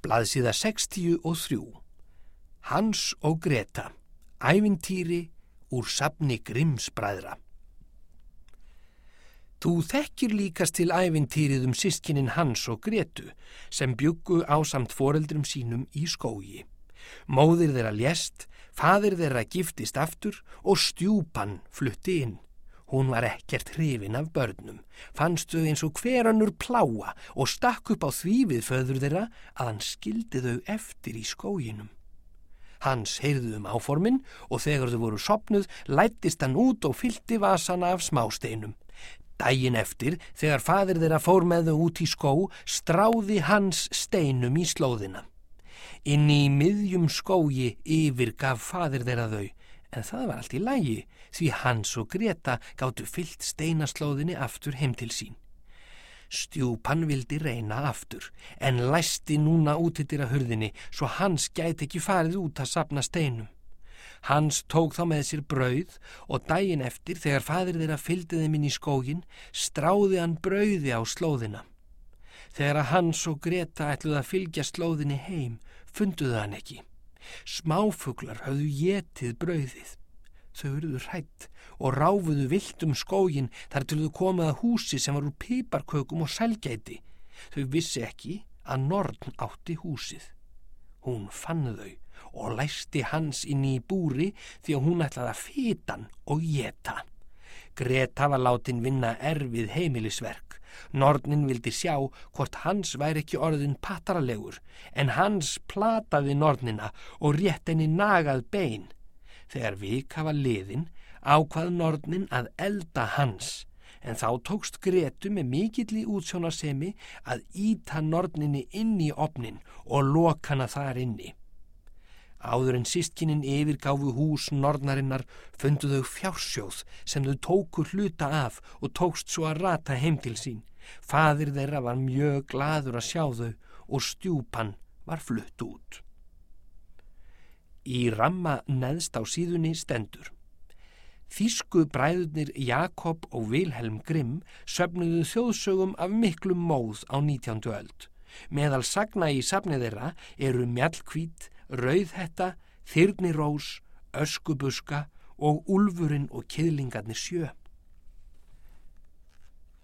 Blaðsíða 63. Hans og Greta. Ævintýri úr safni Grimms-bræðra. Þú þekkir líkast til ævintýrið systkinin Hans og Gretu sem bjuggu ásamt foreldrum sínum í skógi. Móðir þeirra lést, faðir þeirra giftist aftur og stjúpan flutti inn. Hún var ekkert hrifin af börnum, fannst þau eins og hver önnur plága og stakk upp á því við föður þeirra að hann skildi þau eftir í skóginum. Hans heyrði áformin og þegar þau voru sofnuð læddist hann út og fyllti vasana af smásteinum. Daginn eftir, þegar faðir þeirra fór með þau út í skó, stráði Hans steinum í slóðina. Inni í miðjum skógi yfirgaf faðir þeirra þau, en það var allt í lagi, því Hans og Greta gátu fyllt steinaslóðinni aftur heim til sín. Stjúpan vildi reyna aftur, en læsti núna útidyrahurðinni svo Hans gæti ekki farið út að safna steinum. Hans tók þá með sér brauð og daginn eftir, þegar faðir þeirra fylgdi þeim inn í skóginn, stráði hann brauði á slóðina. Þegar Hans og Greta ætluðu að fylgja slóðinni heim, funduðu hann ekki. Smáfuglar höfðu étið brauðið. Þau urðu hrædd og ráfuðu villt skóginn þar til þau komu að húsi sem var úr piparkökum og sælgæti. Þau vissi ekki að norn átti húsið. Hún fann þau og læsti Hans inn í búri því að hún ætlaði að fita hann og éta. Greta var látin vinna erfið heimilisverk. Nornin vildi sjá hvort Hans væri ekki orðinn pattaralegur, en Hans plataði nornina og rétt henni nagað bein. Þegar vika var liðin, ákvað nornin að elda Hans, en þá tókst Gretu með mikilli útsjónarsemi að ýta norninni inn í ofnin og loka hana þar inni. Áður en systkinin yfirgáfu hús nornarinnar fundu þau fjársjóð sem þau tóku hluta af og tókst svo að rata heim til sín. Faðir þeirra var mjög glaður að sjá þau og stjúpan var flutt út. Í ramma neðst á síðunni stendur: Þýsku bræðurnir Jakob og Vilhelm Grimm söfnuðu þjóðsögum af miklum móð á 19. öld. Meðal sagna í safni þeirra eru Mjallhvít, Rauðhetta, Þyrnirós, Öskubuska og Úlfurinn og kiðlingarnir 7.